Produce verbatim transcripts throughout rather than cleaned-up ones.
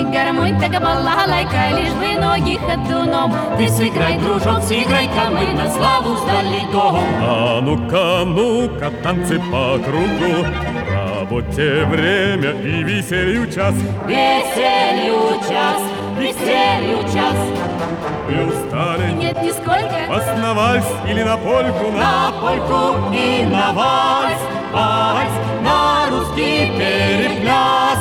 гармонь, так балалайка, лишь бы ноги ходуном. Ты сыграй, дружок, сыграй-ка, мы на славу сдали дом. А ну-ка, ну-ка, танцы по кругу, работе время и веселью час. Веселью час, веселью час. Вы устали? Нет, нисколько. Вас на вальс или на польку? На польку и на вальс, вальс, на русский перепляс.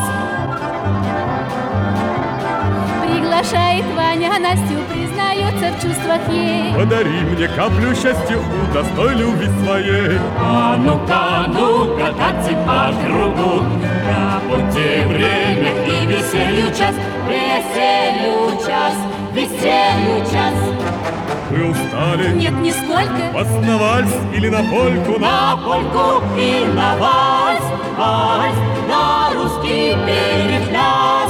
Приглашает Ваня Настю, признается в чувствах ей. Подари мне каплю счастья, удостой любви своей. А ну-ка, ну-ка, танцы по кругу, работе время и веселью час. Веселью час, веселью час. Вы устали? Нет, нисколько. Вас на вальс или на польку? На польку и на вальс, вальс, на русский перепляс.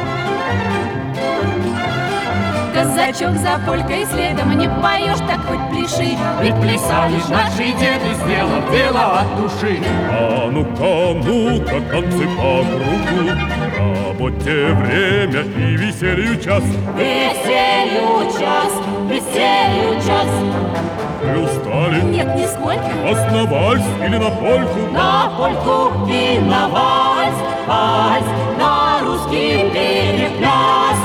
Казачок за полькой следом, не поешь, так хоть пляши. Ведь плясали ж наши деды, сделав дело от души. А ну-ка, ну-ка, танцы по кругу, работе время и веселью час. Веселью час, веселью час. Вы устали? Нет, нисколько. Вас на вальс или на польку? На польку и на вальс, вальс, на русский перепляс.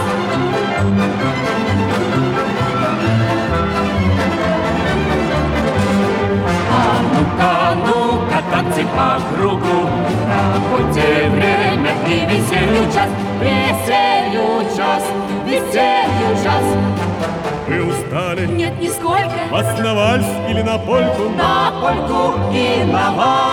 А ну-ка, ну-ка, танцы по кругу, работе время и веселью час. Веселью час, веселью час. Вы устали? Нет, нисколько. Вас на вальс или на польку? На польку и на вальс.